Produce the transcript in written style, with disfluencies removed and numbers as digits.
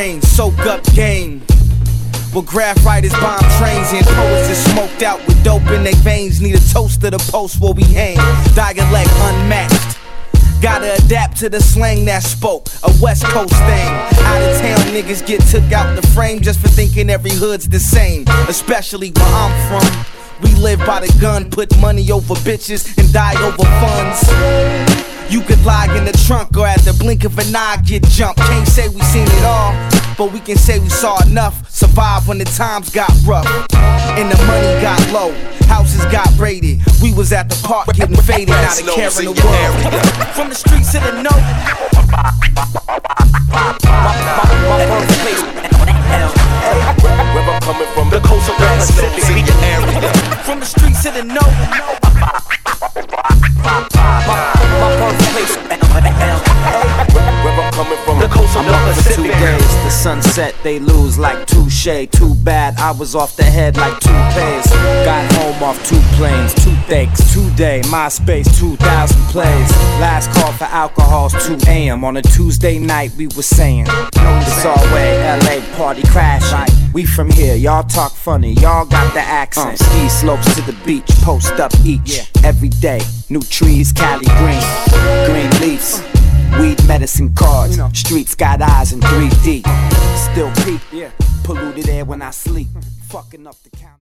brain, soak up game. Well, graph writers bomb trains and poets are smoked out with dope in their veins. Need a toast to the post where we hang. Dialect unmatched. Gotta adapt to the slang that spoke, a West Coast thing. Out of town niggas get took out the frame just for thinking every hood's the same. Especially where I'm from. We live by the gun, put money over bitches and die over funds. You could lie in the trunk or at the blink of an eye get jumped. Can't say we seen it all, but we can say we saw enough. Survive when the times got rough and the money got low. Houses got raided. We was at the park getting faded. Now they carrying the world from the streets to the note. Where I'm coming from, the coast of the Pacific area. From the streets to the note. My birthplace. Where I'm coming from, the coast of the Pacific. 2 days, the sunset they lose like touche. Too bad I was off the head like toupees. Got home off 2 planes, toothaches, 2 day, MySpace, 2,000 plays. Last call for alcohol's 2 a.m. on a Tuesday night. We was saying, it's all way, LA party crashing. We from here, y'all talk funny, y'all got the accent. Ski slopes to the beach, post up each. Every day, new trees, Cali green, green leaves. Weed medicine cards, streets got eyes in 3D. Still peak, polluted air when I sleep. Fucking up the count.